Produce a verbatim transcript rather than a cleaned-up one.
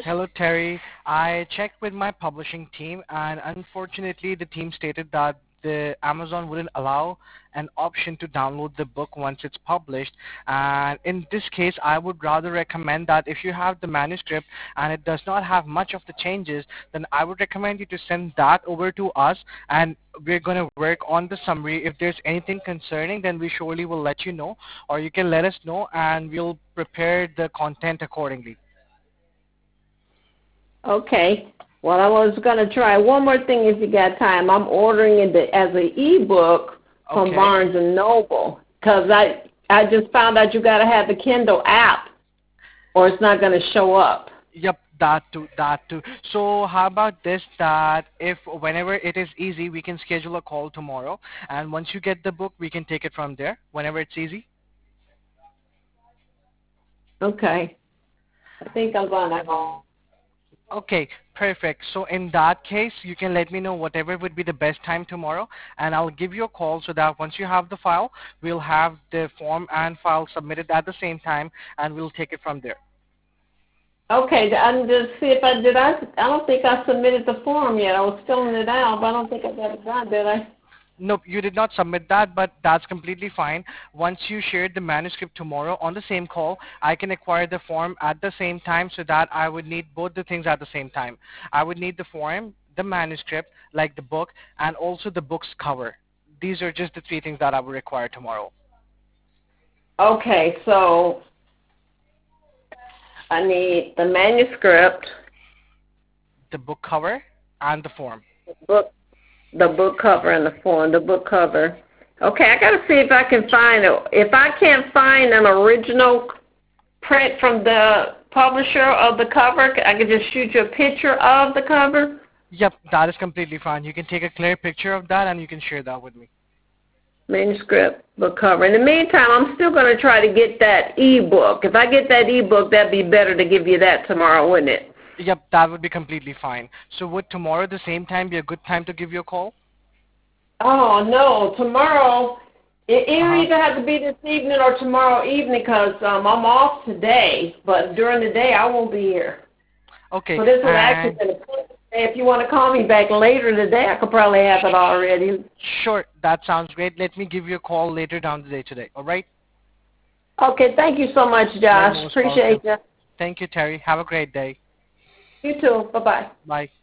Hello, Terry. I checked with my publishing team, and unfortunately, the team stated that the Amazon wouldn't allow an option to download the book once it's published. And in this case, I would rather recommend that if you have the manuscript and it does not have much of the changes, then I would recommend you to send that over to us, and we're going to work on the summary. If there's anything concerning, then we surely will let you know, or you can let us know, and we'll prepare the content accordingly. Okay. Well, I was going to try one more thing if you got time. I'm ordering it as an ebook from Okay. Barnes and Noble because I I just found out you got to have the Kindle app or it's not going to show up. Yep, that too, that too. So how about this, that if whenever it is easy, we can schedule a call tomorrow, and once you get the book, we can take it from there whenever it's easy. Okay. I think I'm going to go. Okay, perfect. So in that case, you can let me know whatever would be the best time tomorrow, and I'll give you a call so that once you have the file, we'll have the form and file submitted at the same time, and we'll take it from there. Okay, I'm just see if I did. I I don't think I submitted the form yet. I was filling it out, but I don't think I got it done, did I? Nope, you did not submit that, but that's completely fine. Once you share the manuscript tomorrow on the same call, I can acquire the form at the same time, so that I would need both the things at the same time. I would need the form, the manuscript, like the book, and also the book's cover. These are just the three things that I would require tomorrow. Okay, so I need the manuscript, The book cover, and the form. the book, the book cover, and the form. The book cover. Okay, I got to see if I can find it. If I can't find an original print from the publisher of the cover, I can just shoot you a picture of the cover. Yep, that is completely fine. You can take a clear picture of that, and you can share that with me. Manuscript, book cover. In the meantime, I'm still going to try to get that e-book. If I get that e-book, that'd be better to give you that tomorrow, wouldn't it? Yep, that would be completely fine. So would tomorrow at the same time be a good time to give you a call? Oh, no. Tomorrow, it, it Uh-huh. either have to be this evening or tomorrow evening because um, I'm off today, but during the day I won't be here. Okay. So this would and actually be the if you want to call me back later today, I could probably have it already. Sure, that sounds great. Let me give you a call later down the day today, all right? Okay, thank you so much, You're Josh. most Appreciate welcome. you. Thank you, Terry. Have a great day. You too. Bye-bye. Bye.